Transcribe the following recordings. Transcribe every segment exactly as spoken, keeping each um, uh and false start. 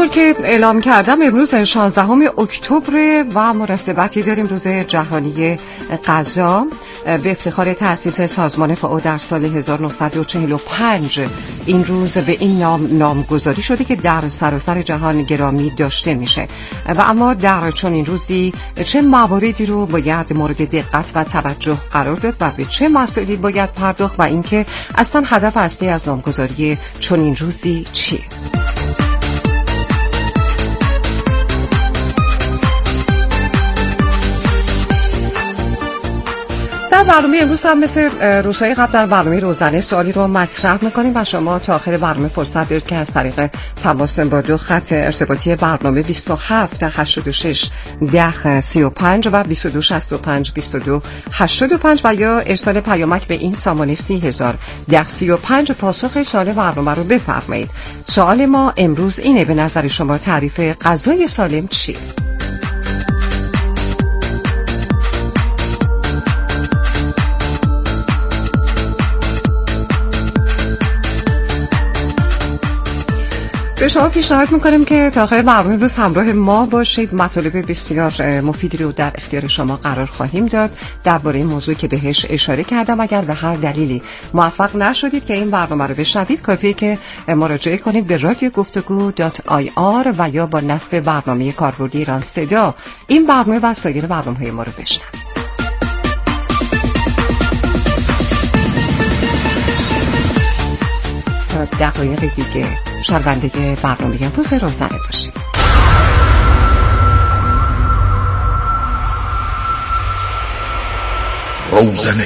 که اعلام کردم امروز شانزدهم اکتبر و مناسبتی داریم روز جهانی غذا. به افتخار تأسیس سازمان فائو در سال هزار و نهصد و چهل و پنج این روز به این نام نامگذاری شده که در سراسر جهان گرامی داشته میشه. و اما در چنین روزی چه مواردی رو باید مورد دقت و توجه قرار داد و به چه مسائلی باید پرداخت و اینکه اصلا هدف اصلی از نامگذاری چنین روزی چیه؟ در برنامه امروز هم مثل روزهای قبل در برنامه روزانه سوالی رو مطرح میکنیم و شما تا آخر برنامه فرصت دارید که از طریق تماس با دو خط ارتباطی برنامه بیست و هفت هشتاد و شش ده سی و پنج و بیست و دو شصت و پنج بیست و دو هشتاد و پنج و یا ارسال پیامک به این سامانه سی هزار ده سی و پنج پاسخ سوال برنامه رو بفرمایید. سوال ما امروز اینه: به نظر شما تعریف غذای سالم چیه؟ به شما پیشنهاد میکنیم که تا آخر برنامه امروز همراه ما باشید. مطالب بسیار مفیدی رو در اختیار شما قرار خواهیم داد درباره موضوعی که بهش اشاره کردم. اگر به هر دلیلی موفق نشدید که این برنامه رو بشنوید، کافیه که مراجعه کنید به رادیو گفتگو دات آی آر و یا با نصب برنامه کاربردی ایران صدا این برنامه و سایر برنامه‌های ما رو بشنوید. تا دقایق دیگه شنونده برنامه امروز روزانه باشید. روزانه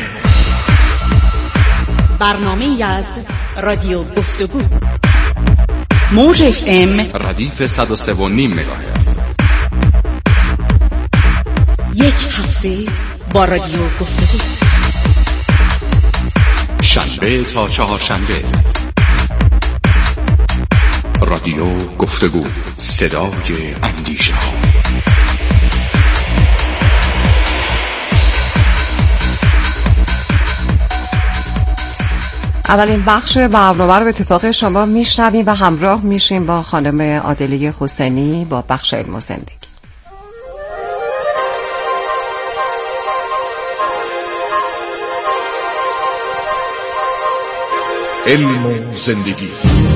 برنامه از رادیو گفتگو موج اف ام ردیف صد و سه و نیم مگاهرتز. یک هفته با رادیو گفتگو، شنبه تا چهارشنبه. رادیو گفتگو، صدای اندیشه ها. اولین بخش برنامه رو به اتفاق شما میشنویم و همراه میشیم با خانم عادله حسینی با بخش علم و زندگی. علم و زندگی.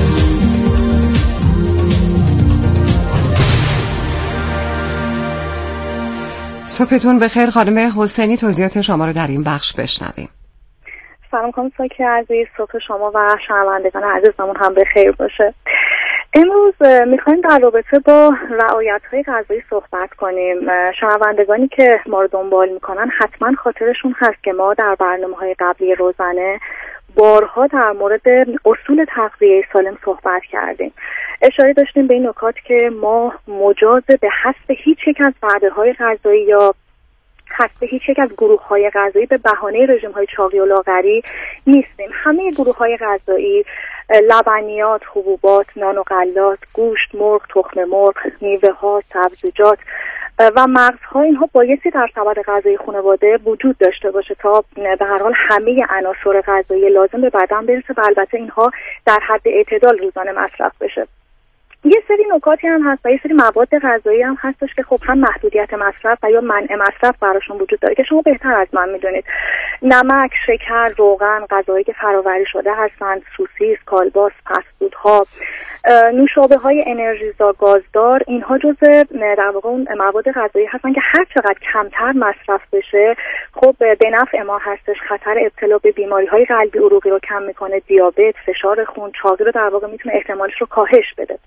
صبحتون بخیر خانم حسینی، توضیحات شما رو در این بخش بشنویم. سلام خانم ساکی عزیز، صبح شما و شنوندگان عزیزمون هم بخیر باشه. امروز میخوایم در رابطه با رعایت‌های غذایی صحبت کنیم. شنوندگانی که ما رو دنبال میکنن حتما خاطرشون هست که ما در برنامه‌های قبلی روزانه بارها در مورد اصول تغذیه سالم صحبت کردیم. اشاره داشتیم به این نکات که ما مجاز به حذف هیچ یک از وعده‌های غذایی یا حذف هیچ یک از گروه‌های غذایی به بهانه رژیم‌های چاقی و لاغری نیستیم. همه گروه‌های غذایی، لبنیات، حبوبات، نان و غلات، گوشت، مرغ، تخم مرغ، میوه‌ها، سبزیجات و مغزها، اینها بایستی در سبد غذایی خانواده وجود داشته باشه تا به هر حال همه عناصر غذایی لازم به بدن برسه و البته اینها در حد اعتدال روزانه مصرف بشه. یه سری نکاتی هم هست و یه سری مواد غذایی هم هستش که خب هم محدودیت مصرف و یا منع مصرف براشون وجود داره که شما بهتر از من میدونید. نمک، شکر، روغن، غذایی که فرآوری شده هستند، سوسیس، کالباس، فست‌فودها، نوشابه های انرژیزا، گازدار، اینها جزء در واقع اون مواد غذایی هستن که هر چقدر کمتر مصرف بشه خب به نفع ما هستش. خطر ابتلا به بیماری های قلبی عروقی رو کم میکنه، دیابت، فشار خون، چاقی رو در واقع میتونه احتمالش رو کاهش بده.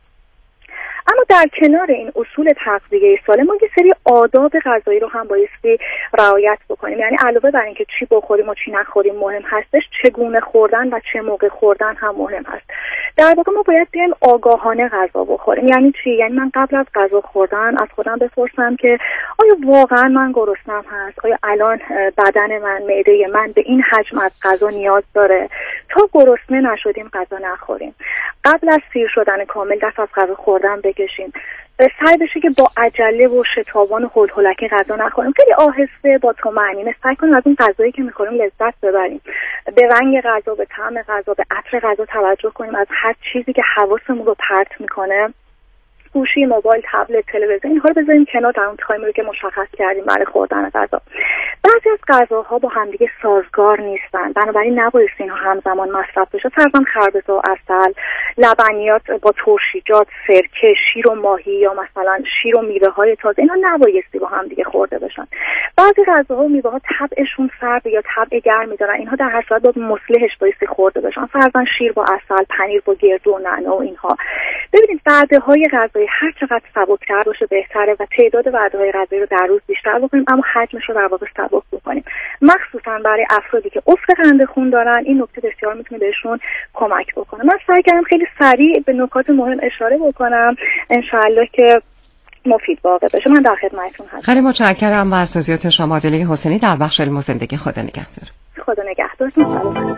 اما در کنار این اصول تغذیه سالم ما یه سری آداب غذایی رو هم بایستی رعایت بکنیم. یعنی علاوه بر اینکه چی بخوریم و چی نخوریم مهم هستش، چگونه خوردن و چه موقع خوردن هم مهم هست. در واقع ما باید بیایم آگاهانه غذا بخوریم. یعنی چی؟ یعنی من قبل از غذا خوردن از خودم بپرسم که آیا واقعا من گرسنم هست؟ آیا الان بدن من، معده من به این حجم از غذا نیاز داره؟ تا گرسنه نشدیم غذا نخوریم. قبل از سیر شدن کامل دست از غذا خوردن بکشیم. سعی بشه که با عجله و شتابان و هلهلکی غذا نخوریم. خیلی آهسته با طمأنینه سعی کنیم از اون غذایی که میخوریم لذت ببریم. به رنگ غذا، به طعم غذا، به عطر غذا توجه کنیم. از هر چیزی که حواسمون رو پرت میکنه گوشی، موبایل، تبلت، تلویزیون، اینها رو بذاریم کنار در اون تایمی رو که مشخص کردیم برای خوردن غذا. بعضی از غذاها با همدیگه سازگار نیستن، بنابراین نباید اینها همزمان مصرف بشه. فرضاً خربزه و عسل، لبنیات با ترشیجات، سرکه، شیر و ماهی یا مثلا شیر و میوه‌های تازه، اینا نبایستی با هم دیگه خورده بشن. بعضی غذاها و میوه‌ها طبعشون سرد یا طبع گرمی دارن، اینها در هر صورت باید مصلحش بایستی خورده بشن. فرضاً شیر با عسل، پنیر با گردو و نعنا و اینها. ببینید وعده‌های غذایی هر چقدر سبک‌تر باشه بهتره و تعداد وعده‌های غذایی رو در روز بیشتر بکنیم، اما حجمش رو در واقع سبک بکنیم. مخصوصاً برای افرادی که افت قند خون دارن این نکته بسیار میتونه بهشون کمک بکنه. من سعی کردم خیلی سریع به نکات مهم اشاره بکنم، انشالله که مفید واقع بشه. من در خدمتتون هستم. خیلی متشکرم از توضیحات شما. دلوی حسینی در بخش علم و زندگی. خدا نگهدار. خدا نگهدارتون. سلام.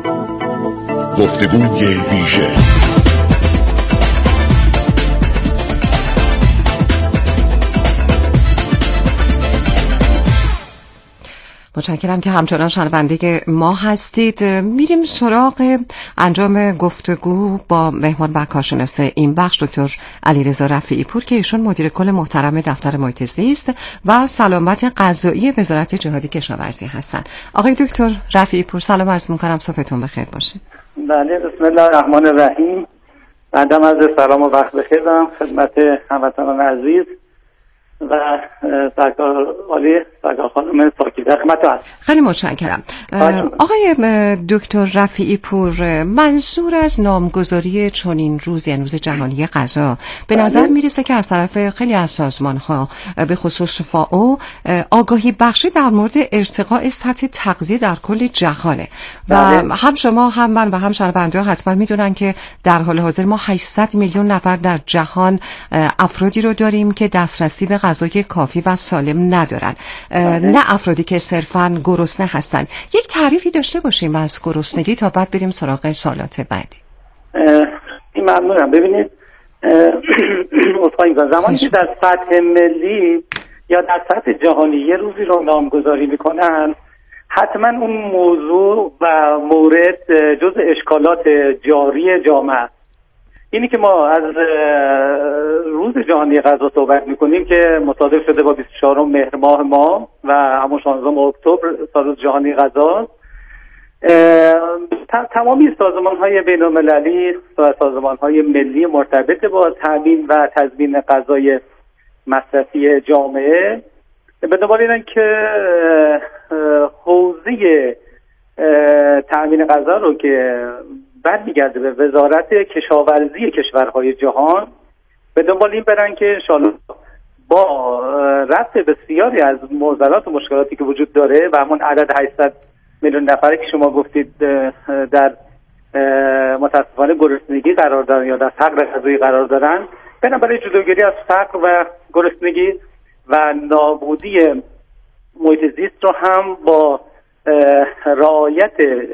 گفتگوی ویژه. متشکرم که همچنان شنونده ما هستید. میریم سراغ انجام گفتگو با مهمان و کارشناس این بخش دکتر علیرضا رفیعی پور که ایشون مدیر کل محترم دفتر محیط زیست و سلامت غذایی وزارت جهادی کشاورزی هستن. آقای دکتر رفیعی پور سلام عرض می‌کنم، صبحتون بخیر باشه. بله، بسم الله الرحمن الرحیم. بعدم از سلام و وقت بخیر دارم خدمت هموطنان عزیز و سرکار عالی سرکار خانم پاکیزه خدمت هست. خیلی متشکرم. آقای دکتر رفیعی پور، منظور از نامگذاری چنین روز یعنی روز جهانی غذا به نظر میرسه که از طرف خیلی از سازمان‌ها به خصوص فائو آگاهی بخشی در مورد ارتقاء سطح تغذیه در کل جهانه و بله. هم شما هم من و هم شنونده‌ها حتما میدونن که در حال حاضر ما هشتصد میلیون نفر در جهان افرادی رو داریم که دسترسی به غذای کافی و سالم ندارن. نه افرادی که صرفاً گرسنه هستن. یک تعریفی داشته باشیم از گرسنگی تا بعد بریم سراغ سوالات بعدی. این ممنونم. ببینید زمانی که در سطح ملی یا در سطح جهانی یه روزی رو نامگذاری میکنن، حتما اون موضوع و مورد جز اشکالات جاری جامعه. اینی که ما از روز جهانی غذا صحبت میکنیم که مصادف شده با بیست و چهارم مهر ماه ما و همون شانزدهم اکتبر روز جهانی غذا، تمامی سازمان‌های بین‌المللی و سازمان‌های ملی مرتبط با تامین و تضمین غذای مصرفی جامعه به دنبال اینن که حوزه تامین غذا رو که برمیگرده به وزارت کشاورزی کشورهای جهان به دنبال این برن که انشاءالله با رفع بسیاری از معضلات و مشکلاتی که وجود داره و همون عدد هشتصد میلیون نفری که شما گفتید در متاسفانه گرسنگی قرار دارن یا در فقر غذایی قرار دارن، برن برای جلوگیری از فقر و گرسنگی و نابودی محیط زیست رو هم با رعایت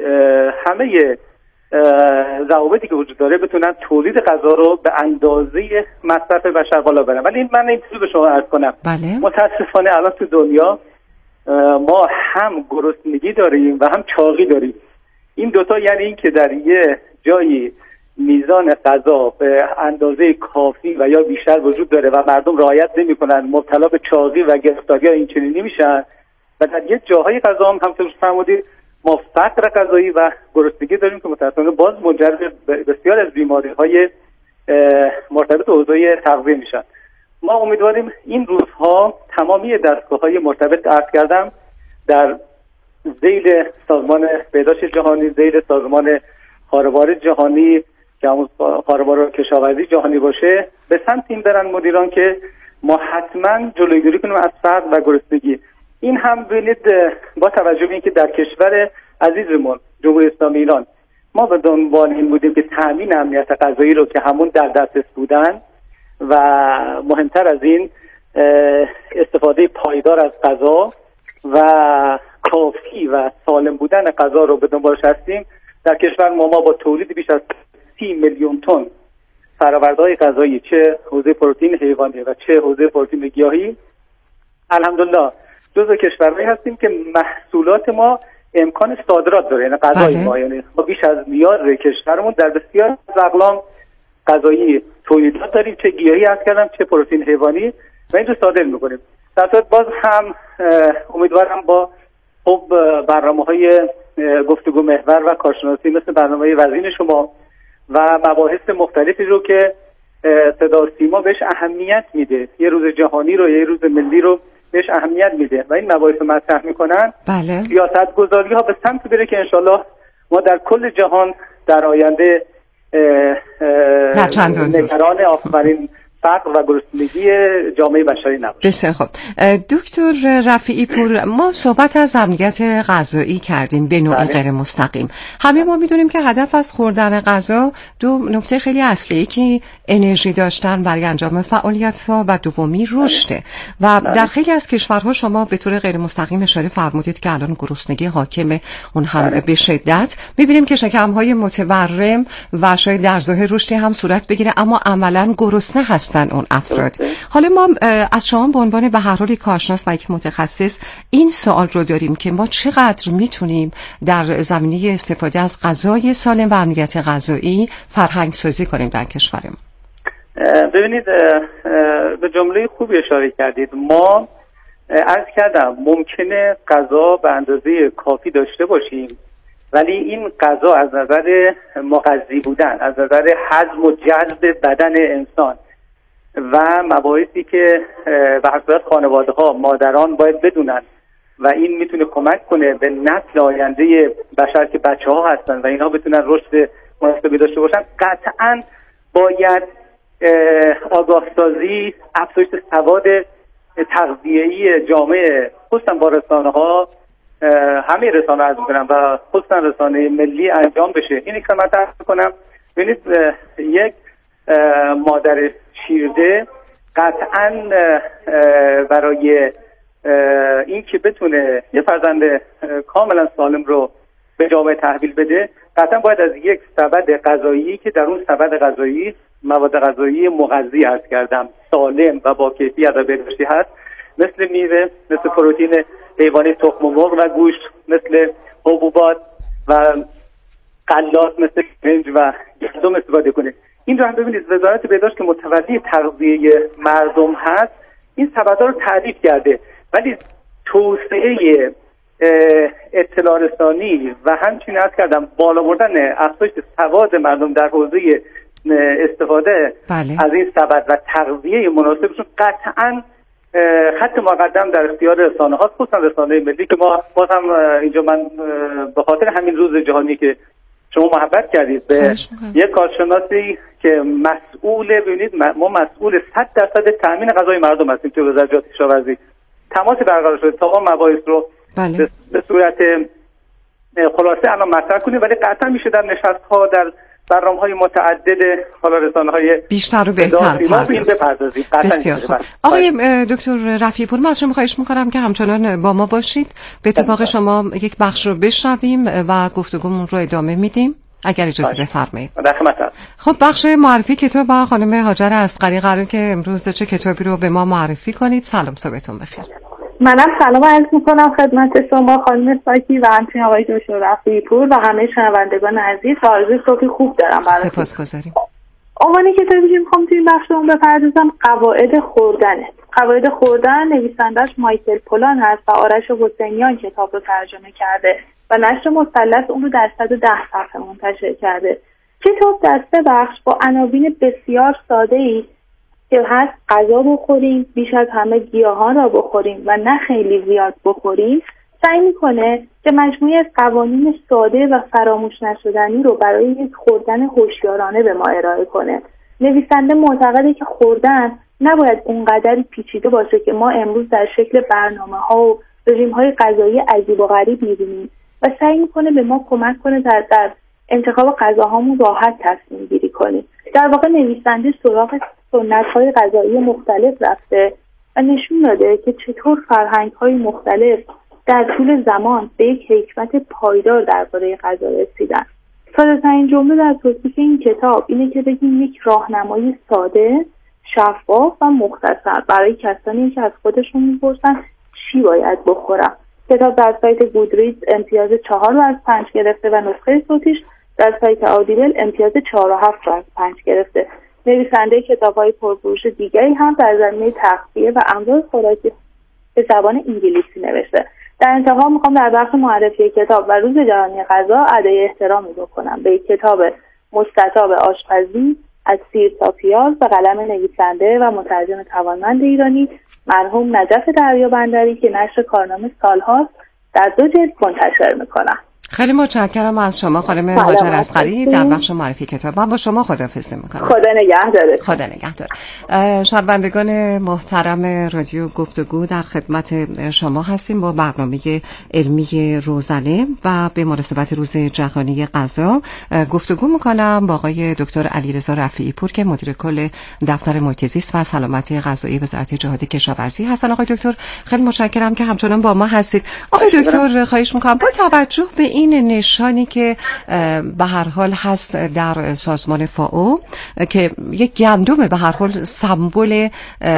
همه ضوابطی که وجود داره بتونن تولید غذا رو به اندازه مصرف بشر بالا برن. ولی من این چیزو به شما عرض کنم، بله. متاسفانه الان تو دنیا ما هم گرسنگی داریم و هم چاقی داریم. این دوتا یعنی این که در یه جایی میزان غذا به اندازه کافی و یا بیشتر وجود داره و مردم رعایت نمی‌کنن، مبتلا به چاقی و گرفتاری این چنینی میشن و در یه جاهای غذا هم همونطور که فرمودید ما فقر غذایی و گرسنگی داریم که متأسفانه باز منجر به بسیار از بیماری‌های مرتبط به حوزه تغذیه میشن. ما امیدواریم این روزها تمامی دستگاه‌های مرتبط عرض کردم در ذیل سازمان بهداشت جهانی، ذیل سازمان خاروبار جهانی که همون خاروبار کشاورزی جهانی باشه، به سمت این برن مدیران که ما حتما جلوگیری کنیم از فقر و گرسنگی. این هم ببینید با توجه به اینکه در کشور عزیزمون جمهوری اسلامی ایران ما به دنبال این بودیم که تامین امنیت غذایی رو که همون در دسترس بودن و مهمتر از این استفاده پایدار از غذا و کافی و سالم بودن غذا رو به دنبالش هستیم. در کشور ما ما با تولید بیش از سی میلیون تن فرآورده‌های غذایی، چه حوزه پروتئین حیوانی و چه حوزه پروتئین گیاهی، الحمدلله جزو کشورهایی هستیم که محصولات ما امکان صادرات داره. یعنی غذای ما یعنی ما بیش از نیاز کشورمون در بسیار از اقلام غذایی تولیدات داریم، چه گیاهی هست کردم چه پروتئین حیوانی و این رو صادر میکنیم. در صورت باز هم امیدوارم با خب برنامه‌های گفتگو محور و کارشناسی مثل برنامه وزین شما و مباحث مختلفی رو که صدا سیما بهش اهمیت میده، یه روز جهانی رو یه روز ملی رو بهش اهمیت میده و این مباحث مطرح میکنن، بله. سیاست گذاری ها به سمت بره که انشالله ما در کل جهان در آینده نگران آفرین فقر و گرسنگی جامعه بشری نباشه. بسیار خوب. دکتر رفیعی پور، ما صحبت از امنیت غذایی کردیم به نوعی غیر مستقیم. همه ما میدونیم که هدف از خوردن غذا دو نکته خیلی اصلی که انرژی داشتن برای انجام فعالیت‌ها و دومی رشده و در خیلی از کشورها شما به طور غیر مستقیم اشاره فرمودید که الان گرسنگی حاکمه، اون هم به شدت. می‌بینیم که شکم‌های متورم و شاید در ظاهر رشدی هم صورت بگیره اما عملاً گرسنه هستن اون افراد. حالا ما از شما به عنوان به هر حال کارشناس و یک متخصص این سوال رو داریم که ما چقدر میتونیم در زمینه استفاده از غذای سالم و امنیت غذایی فرهنگ سازی کنیم در کشورمون. ببینید به جمله خوبی اشاره کردید. ما عرض کردم ممکنه غذا به اندازه کافی داشته باشیم ولی این غذا از نظر مغذی بودن، از نظر هضم و جذب بدن انسان و مباحثی که به هر صورت خانواده ها مادران باید بدونن و این میتونه کمک کنه به نسل آینده بشر که بچه ها هستن و اینها بتونن رشد مناسبی داشته باشن، قطعا باید آگاه سازی، افزایش سواد تغذیه‌ای جامعه خصوصا با رسانه ها، همه رسانه ها از میکنم و خصوصا رسانه ملی انجام بشه. اینی که من تعریف کنم، ببینید یک مادر شیرده قطعا برای این که بتونه یه فرزند کاملا سالم رو به جامعه تحویل بده قطعا باید از یک سبد غذایی که در اون سبد غذایی مواد غذایی مغذی عرض کردم سالم و با کیفیت و بهداشتی هست، مثل میوه، مثل پروتئین حیوانی، تخم مرغ و گوشت، مثل حبوبات و غلات مثل برنج و گندم استفاده کنه. این رو هم ببینید وزارت بهداشت که متولی تغذیه مردم هست این سبدها رو تعریف کرده، ولی توسعه اطلاع رسانی و همچنین عرض کردم بالا بردن افزایش سواد مردم در حوزه استفاده بله. از این سبد و تغذیه مناسبشون قطعا خط مقدم در اختیار رسانه ها، خصوصا رسانه ملی که ما باز هم اینجا من به خاطر همین روز جهانی که شما محبت کردید به یک کارشناسی که مسئول، ببینید ما مسئول صد درصد تامین غذای مردم هستیم تو وزارت جهاد کشاورزی. تماس برقرار شده تا ما مباحث رو بله. به صورت خلاصه الان مطرح کنیم، ولی قطعا میشه در نشست‌ها در برنامه‌های متعدد حالا رسانه‌های بیشتر و بهتر بپردازیم. بسیار خوب. آقای دکتر رفیعی پور، من از شما خواهش می‌کنم که همچنان با ما باشید. به اتفاق شما یک بخش رو بشنویم و گفتگومون رو ادامه میدیم اگر اجازه بفرمایید. خب بخش معرفی کتاب با خانم هاجر اصغری قراره که امروز چه کتابی رو به ما معرفی کنید. سلام، صبحتون بخیر. منم سلام عرض میکنم خدمت شما خانم ساکی و همچنین آقای دکتر رفیعی پور و همه شنوندگان عزیز. آرزوی صبحی خوب دارم براتون. سپاسگزاریم. عنوان کتابی که میخوام توی این بخشمون بپردازم قواعد خوردنه. قواعد خوردن نویسندش مایکل پولان هست و آرش حسینیان کتاب رو ترجمه کرده و نشر مثلث اون رو در صد و ده صفحه منتشر کرده. کتاب در سه بخش با عناوین بسیار ساده‌ای که هست غذا بخوریم، بیش از همه گیاهان را بخوریم و نه خیلی زیاد بخوریم، سعی میکنه که مجموعه از قوانین ساده و فراموش نشدنی رو برای یک خوردن هوشیارانه به ما ارائه کنه. نویسنده معتقده که خوردن نباید اونقدر پیچیده باشه که ما امروز در شکل برنامه‌ها و رژیم‌های غذایی عجیب و غریب می‌بینیم و سعی میکنه به ما کمک کنه در, در انتخاب غذاهامون راحت تصمیم گیری کنیم. در واقع نویسنده سراغ سنت‌های غذایی مختلف رفته و نشون داده که چطور فرهنگ‌های مختلف در طول زمان به یک حکمت پایدار درباره غذا رسیدن. ساده‌ترین جمله در توصیف این کتاب اینه که بگیم یک راهنمای ساده، شفاف و مختصر برای کسانی که از خودشون می‌پرسن چی باید بخورم. کتاب در سایت گودریدز امتیاز چهار رو از پنج گرفته و نسخه صوتیش در سایت آدیبل امتیاز چهار و هفت رو از پنج گرفته. نویسنده کتاب‌های پرفروش دیگری هم در زمینه تغذیه و امراض خوراکی به زبان انگلیسی نوشته. در انتها میخوام در بخش معرفی کتاب و روز جهانی غذا ادای احترامی بکنم به کتاب مستطاب آشپزی از سیر تا پیاز و قلم نویسنده و مترجم توانمند ایرانی مرحوم نجف دریابندری که نشر کارنامه سالهاست در دو جلد منتشر میکنم. خیلی متشکرم از شما خانم هاجر اصغری در بخش معرفی کتاب. من با شما خداحافظی میکنم. خدا نگهدار. خدا نگهدار. شنوندگان محترم رادیو گفتگو در خدمت شما هستیم با برنامه علمی روزانه و به مناسبت روز جهانی غذا گفتگو میکنم با آقای دکتر علیرضا رفیعی پور که مدیر کل دفتر محیط زیست و سلامتی غذایی وزارت جهاد کشاورزی هستن. آقای دکتر خیلی متشکرم که همچنان با ما هستید. آقای دکتر خواهش میکنم با توجه به این نشانی که به هر حال هست در سازمان فائو که یک گندم به هر حال سمبل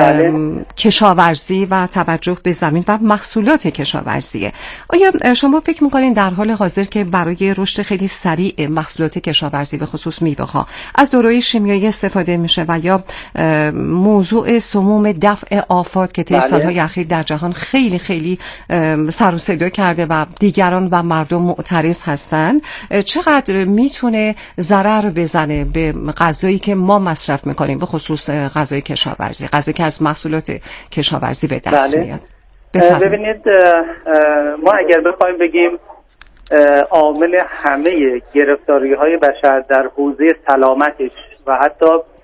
کشاورزی و توجه به زمین و محصولات کشاورزیه، آیا شما فکر میکنین در حال حاضر که برای رشد خیلی سریع محصولات کشاورزی به خصوص میوه ها از داروهای شیمیایی استفاده میشه و یا موضوع سموم دفع آفات که طی سالهای اخیر در جهان خیلی خیلی سر و صدا کرده و دیگران و مردم معترض هستن، چقدر میتونه ضرر بزنه به غذایی که ما مصرف میکنیم به خصوص غذای کشاورزی، غذایی که از محصولات کشاورزی به دست بله. میاد؟ ببینید ما اگر بخوایم بگیم عامل همه گرفتاری های بشر در حوزه سلامتش و حتی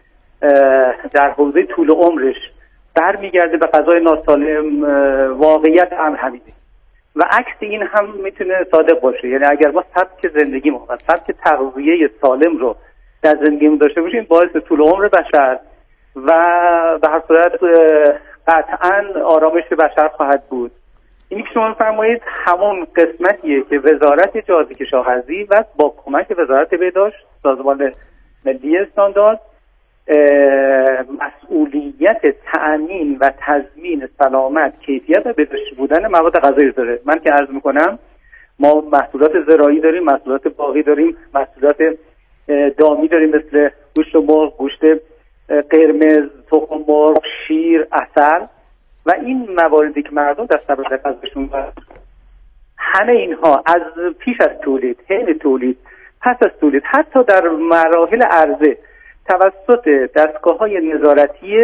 در حوزه طول عمرش برمیگرده به غذای ناسالم، واقعیت امر همینه و عکس این هم میتونه صادق باشه. یعنی اگر ما سبک زندگیمون و سبک تغذیه سالم رو در زندگیمون داشته باشیم باعث طول عمر بشر و به هر صورت قطعا آرامش بشر خواهد بود. اینی که شما فرمایید همون قسمتیه که وزارت جهاد کشاورزی و با کمک وزارت بهداشت سازمان ملی استاندارد مسئولیت تأمین و تضمین سلامت، کیفیت و بهداشتی بودن مواد غذایی داره. من که عرض میکنم ما محصولات زراعی داریم، محصولات باغی داریم، محصولات دامی داریم مثل گوشت مرغ، گوشت قرمز، تخم مرغ، شیر، عسل و این مواردی که مردم در سبد غذاشون همه اینها از پیش از تولید، حین تولید، پس از تولید، حتی در مراحل عرضه توسط دستگاه‌های نظارتی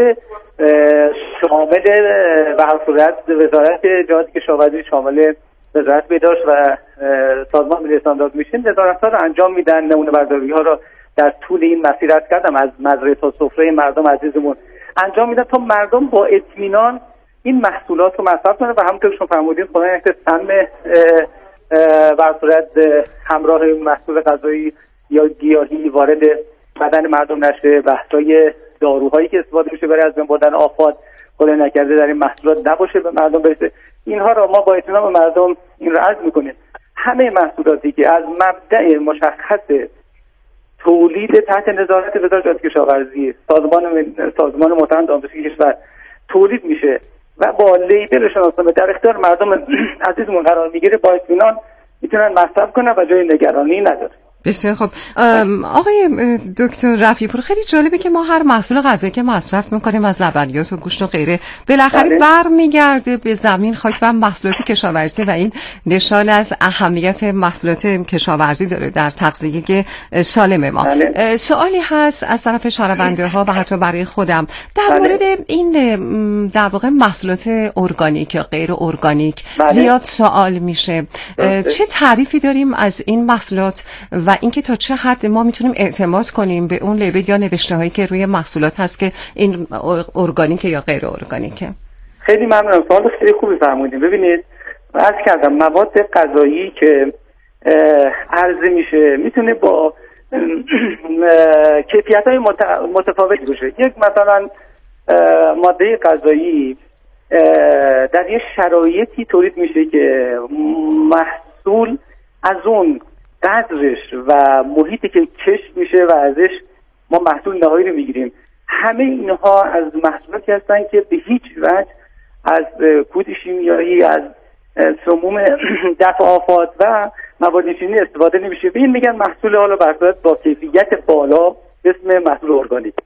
شامل به هر صورت وزارت جهاد کشاورزی، شامل وزارت بهداشت و سازمان ملی استاندارد میشن، نظارت‌ها رو انجام میدن. نمونه برداری‌ها رو در طول این مسیر عرض کردم از مزرعه تا سفره مردم عزیزمون انجام میدن تا مردم با اطمینان این محصولات رو مصرف کنن و همونطور که شما فرمودید خدا نکنه سم به هر صورت همراه محصول غذایی یا گیاهی وارد بدن مردم نشه، بحثای داروهایی که استفاده میشه برای از بین بردن آفات خدا نکرده در این محصولات نباشه به مردم برسه. اینها رو ما با اطمینان به مردم این رو عرض میکنیم. همه محصولاتی که از مبدأ مشخص تولید تحت نظارت وزارت جهاد کشاورزی، سازمان سازمان محترم دامپزشکی کشور تولید میشه و با لیبل شناسنامه در اختیار مردم عزیزمون قرار میگیره، با اطمینان میتونن مصرف کنن و جای نگرانی نداره. بسیار خب. آقای دکتر رفیعی پور، خیلی جالبه که ما هر محصول غذایی که مصرف میکنیم از لبنیات و گوشت و غیره بالاخره برمیگرده به زمین، خاک و محصولات کشاورزی و این نشان از اهمیت محصولات کشاورزی داره در تغذیه سالم ما. بله. سوالی هست از طرف شنونده ها و حتی برای خودم در بله. مورد این در واقع محصولات ارگانیک یا غیر ارگانیک. بله. زیاد سوال میشه بله. چه تعریفی داریم از این محصولات و اینکه تا چه حد ما میتونیم اعتماد کنیم به اون لیبل یا نوشته هایی که روی محصولات هست که این ارگانیک یا غیر ارگانیکه؟ خیلی ممنونم، سوال خیلی خوبی فرمودید. ببینید عرض کردم مواد غذایی که عرضه میشه میتونه با کیفیت های متفاوتی باشه. یک مثلا ماده غذایی در یه شرایطی تولید میشه که محصول از اون قدرش و محیطی که کشت میشه و ازش ما محصول نهایی رو میگیریم، همه اینها از محصولاتی هستن که به هیچ وجه از کود شیمیایی، از سموم دفع آفات و مواد شیمیایی استفاده نمیشه. به این میگن محصول حالا بر صورت با کیفیت بالا به اسم محصول ارگانیک.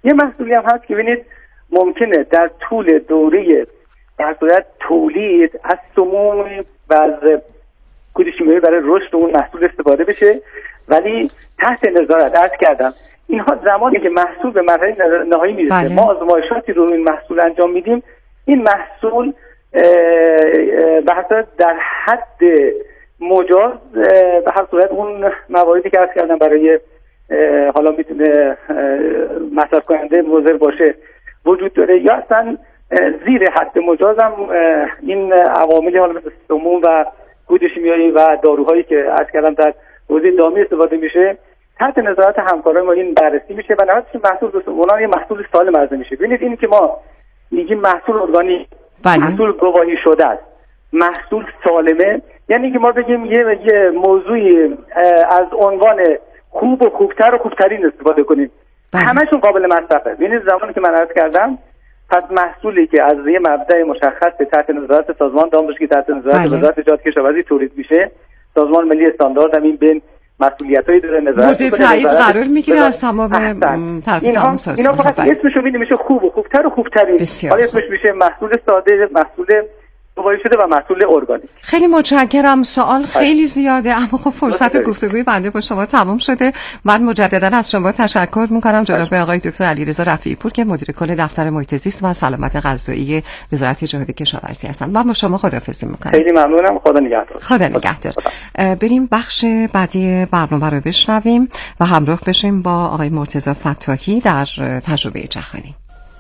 یه محصولی هم هست که ببینید ممکنه در طول دوره در صورت تولید از سموم و از کود شیمیایی برای رشد اون محصول استفاده بشه، ولی تحت نظارت. عرض کردم اینها زمانی که محصول به مرحله نهایی میرسه، بله. ما آزمایشاتی رو این محصول انجام میدیم، این محصول به حساب در حد مجاز به هر صورت اون مواردی که عرض کردم برای حالا میتونه مصرف کننده مضر باشه وجود داره، یا اصلا زیر حد مجاز هم این عواملی حالا مثل سموم و کود شیمیایی و داروهایی که عرض کردم در حوزه دامی استفاده میشه تحت نظارت همکارای ما این بررسی میشه و نهایتش محصول اونها یه محصول سالم عرضه میشه. ببینید این که ما میگیم محصول ارگانیک، محصول گواهی شده است، محصول سالمه، یعنی که ما بگیم یه یه موضوعی از عنوان خوب و خوبتر و خوبترین استفاده کنیم، همشون قابل مصرفه. ببینید زمانی که من عرض کردم پس محصولی که از یه مبدأ مشخص تحت نظارت سازمان دام باشه که تحت نظارت وزارت تجارت کشاورزی تولید میشه، سازمان ملی استاندارد هم این بین مسئولیتایی داره نظارت مورد تایید قرار میگیره از تمام طرف تامین. اینا فقط اسمشو ببینید میشه خوب و خوبتر و خوبترین، حالا اسمش میشه محصول ساده، محصول گواهی شده و محصول ارگانیک. خیلی متشکرم. سوال خیلی زیاده اما خب فرصت گفتگوی بنده با شما تمام شده. من مجددا از شما تشکر میکنم جناب آقای دکتر علیرضا رفیعی پور که مدیر کل دفتر محیط زیست و سلامت غذایی وزارت تجارت کشاورزی هستند. من با شما خداحافظی میکنم. خیلی ممنونم. خدا نگهدار. خدا نگهدار. بریم بخش بعدی برنامه رو بشنویم و همراه بشیم با آقای مرتضی فتاحی در تجربه جهانی.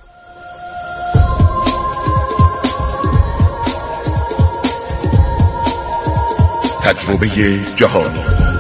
تجربه جهانی.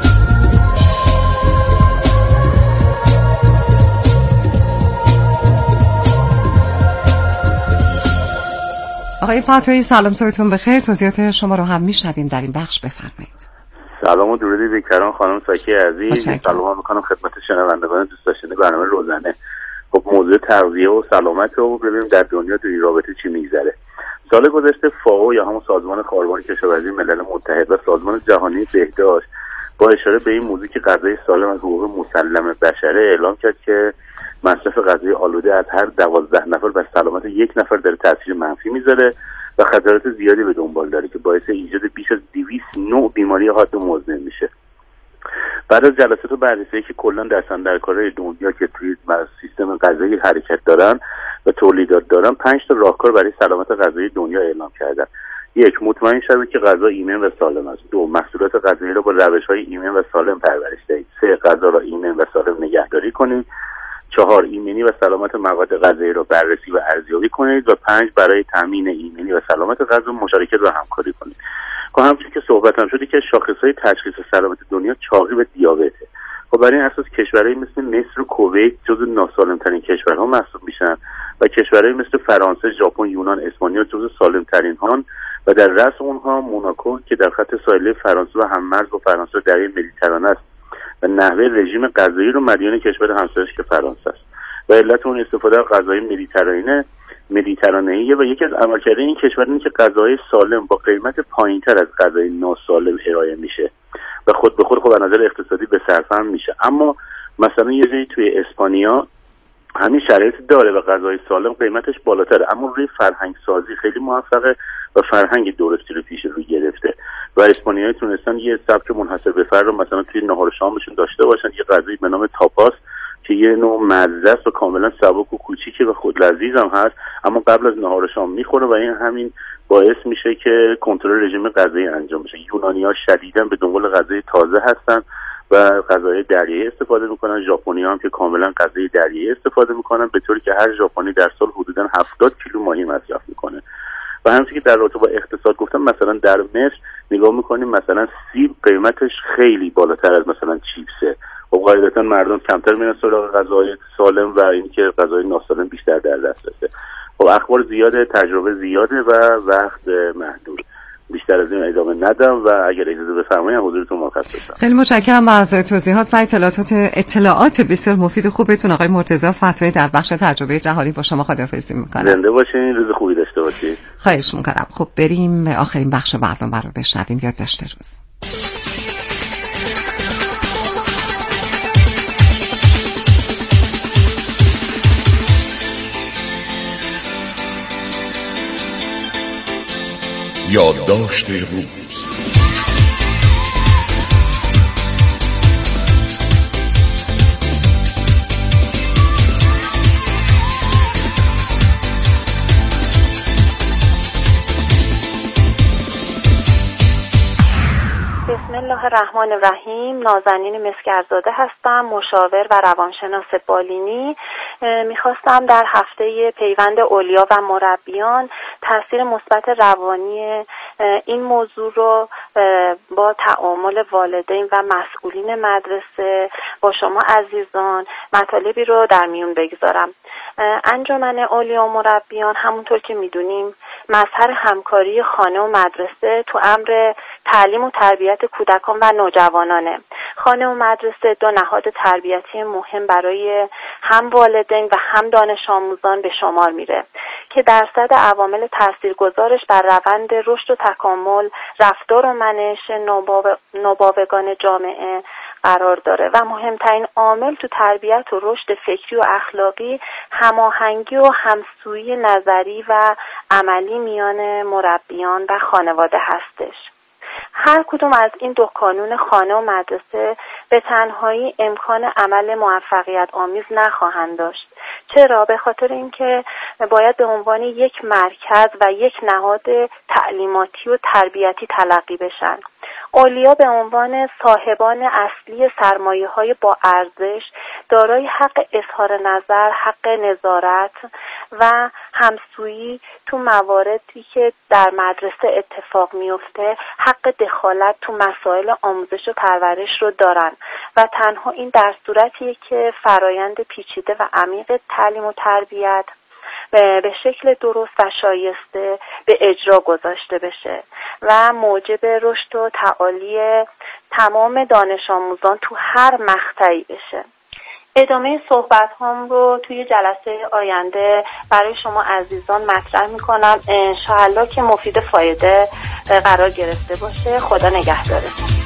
آقای فتاحی سلام، صبحتون بخیر. توضیحات شما رو هم میشنویم در این بخش، بفرمایید. سلام و درودی به کران خانم ساکی عزیز. سلام میکنم خدمت شنوندگان دوست داشتنی برنامه روزانه. خب موضوع تغذیه و سلامت رو ببینیم در دنیا توی رابطه چی میگذره. سال گذشته فاو یا همون سازمان کاربن کشاورزی ملل متحد و سازمان جهانی بهداشت با اشاره به این موضوع که غذای سالم از حقوق مسلم بشره اعلام کرد که مصرف غذای آلوده از هر دوازده نفر بر سلامت یک نفر داره تاثیر منفی میذاره و خطرات زیادی به دنبال داره که باعث ایجاد بیش از دویست نوع بیماری حاد مزمن میشه. بعد از جلسات و بررسی که کلا در صندوق‌های دنیا که توی سیستم غذایی حرکت دارن و تولیدات دارن، پنج تا راهکار برای سلامت غذایی دنیا اعلام کردن. یک، مطمئن شوید که غذا ایمن و سالم است. دو، محصولات غذایی را با روش‌های ایمن و سالم پرورش دهید. سه، غذا را ایمن و سالم نگهداری کنید. چهار، ایمنی و سلامت مواد غذایی را بررسی و ارزیابی کنید. و پنج، برای تامین ایمنی و سلامت غذا مشارکت و همکاری کنید. که همچنین که صحبت هم شده که شاخص‌های تشخیص سلامت دنیا چاقی و دیابته. خب برای این اساس کشورهای مثل مصر و کویت جزو ناسالم‌ترین کشورها محسوب میشن و کشورهای مثل فرانسه، ژاپن، یونان، اسپانیا جزو سالم‌ترین هان و در رأس اونها موناکو که در خط ساحلی فرانسه و هم‌مرز با فرانسه دریای مدیترانه است و نحوه رژیم غذایی رو مدیون کشور همسایش که فرانسه است. و علت اون استفاده از غذای مدیترانه مدیترانه‌ایه و یکی از عملکرد این کشور اینه که غذای سالم با قیمت پایین‌تر از غذای ناسالم ارائه میشه و خود به خود خب از نظر اقتصادی به صرفه هم میشه. اما مثلا یه جایی توی اسپانیا همین شرایط داره و غذای سالم قیمتش بالاتره، اما روی فرهنگ سازی خیلی موفقه و فرهنگ درستی رو پیش رو گرفته و اسپانیایی تونستن یه سبک منحصر به فرد رو مثلا توی نهار شامشون داشته باشن، یه غذایی به نام تاپاس که یه نوع مزه است و کاملا سبک و کوچیکه و خود لذیذ هم هست، اما قبل از نهار شام میخوره و این همین باعث میشه که کنترل رژیم غذایی انجام بشه. یونانی‌ها شدیداً به دنبال غذای تازه هستن و غذای دریایی استفاده میکنن. ژاپنی‌ها هم که کاملا غذای دریایی استفاده میکنن، به طوری که هر ژاپنی در سال حدوداً هفتاد کیلو ماهی مصرف میکنه. و همچنین که در رابطه با اقتصاد گفتم، مثلا در مصر نگاه میکنیم مثلا سیب قیمتش خیلی بالاتر از مثلا چیپسه و قاعدتاً مردم کمتر میرن سراغ غذای سالم و اینکه غذای ناسالم بیشتر در دسترسه. خب اخبار زیاده، تجربه زیاده و وقت محدود. بیشتر از این ادامه ندم و اگر اجازه بفرمایید حضورتون مرخص بشم. خیلی متشکرم از توضیحات و اطلاعات اطلاعات بسیار مفید خوبتون آقای مرتضی فتاحی در بخش تجربه جهانی. با شما خداحافظی میکنم. زنده باشین، روز خوبی داشته باشید. خواهش میکنم. خب بریم آخرین بخش برنامه رو بشنویم. یادداشت روز. یادداشت روز. بسم الله الرحمن الرحیم. نازنین مسگرزاده هستم، مشاور و روانشناس بالینی. میخواستم در هفته پیوند اولیا و مربیان تاثیر مثبت روانی این موضوع رو با تعامل والدین و مسئولین مدرسه با شما عزیزان مطالبی رو در میون بگذارم. انجمن اولیا و مربیان همونطور که میدونیم مظهر همکاری خانه و مدرسه تو امر تعلیم و تربیت کودکان و نوجوانانه. خانه و مدرسه دو نهاد تربیتی مهم برای هم والدین و هم دانش آموزان به شمار میره که درصد عوامل تاثیرگذارش بر روند رشد و تکامل، رفتار و منش نوباوگان جامعه قرار داره و مهمترین عامل تو تربیت و رشد فکری و اخلاقی هماهنگی و همسویی نظری و عملی میان مربیان و خانواده هستش. هر کدوم از این دو کانون خانه و مدرسه به تنهایی امکان عمل موفقیت آمیز نخواهند داشت. چرا؟ به خاطر اینکه باید به عنوان یک مرکز و یک نهاد تعلیماتی و تربیتی تلقی بشن. اولیا به عنوان صاحبان اصلی سرمایه‌های با ارزش، دارای حق اظهار نظر، حق نظارت و همسویی تو مواردی که در مدرسه اتفاق میفته، حق دخالت تو مسائل آموزش و پرورش رو دارن و تنها این در صورتیه که فرایند پیچیده و عمیق تعلیم و تربیت به شکل درست و شایسته به اجرا گذاشته بشه و موجب رشد و تعالی تمام دانش آموزان تو هر مقطعی بشه. ادامه صحبت هم رو توی جلسه آینده برای شما عزیزان مطرح میکنم. انشاءالله که مفید فایده قرار گرفته باشه. خدا نگهدارتون.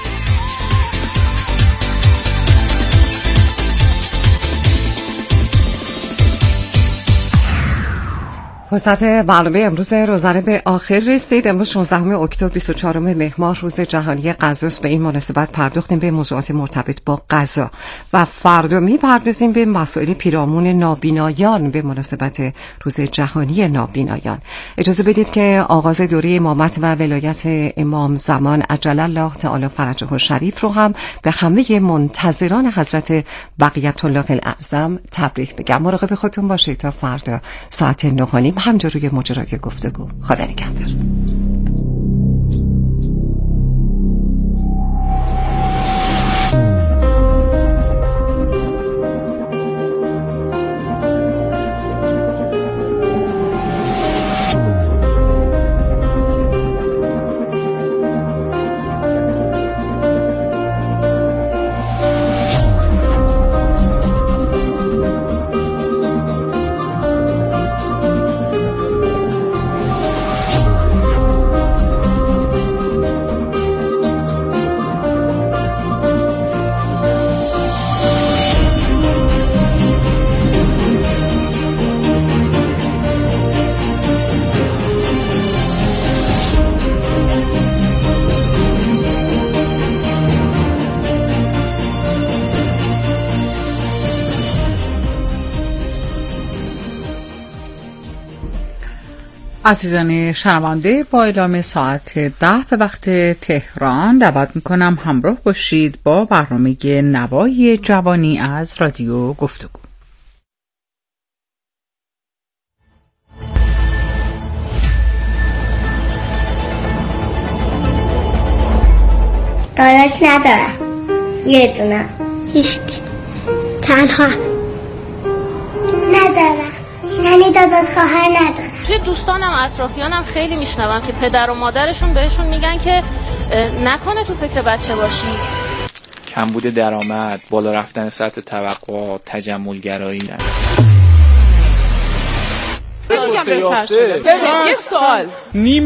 فرصت برنامه امروز روزانه به آخر رسید. امروز شانزدهم اکتبر بیست و چهارم مهر ماه روز جهانی غذاست. به این مناسبت پرداختیم به موضوعات مرتبط با غذا و فردا می‌پردازیم به مسائل پیرامون نابینایان به مناسبت روز جهانی نابینایان. اجازه بدید که آغاز دوره امامت و ولایت امام زمان عجل الله تعالی فرجه الشریف رو هم به همه منتظران حضرت بقیت الله الاعظم تبریک بگم. مراقب خودتون باشید تا فردا ساعت نه همجا روی موج گفتگو. خدا نگهدار. عزیزان شنونده، با اعلام ساعت ده به وقت تهران دعوت میکنم همراه باشید با برنامه نوای جوانی از رادیو گفتگو. داداش ندارم، یه دونه هیچ تنها ندارم، یعنی داداش خواهر ندارم. توی دوستانم اطرافیانم خیلی میشنوم که پدر و مادرشون بهشون میگن که نکنه تو فکر بچه باشی. کمبود درآمد، بالا رفتن سطح توقعات، تجملگرایی. یه سوال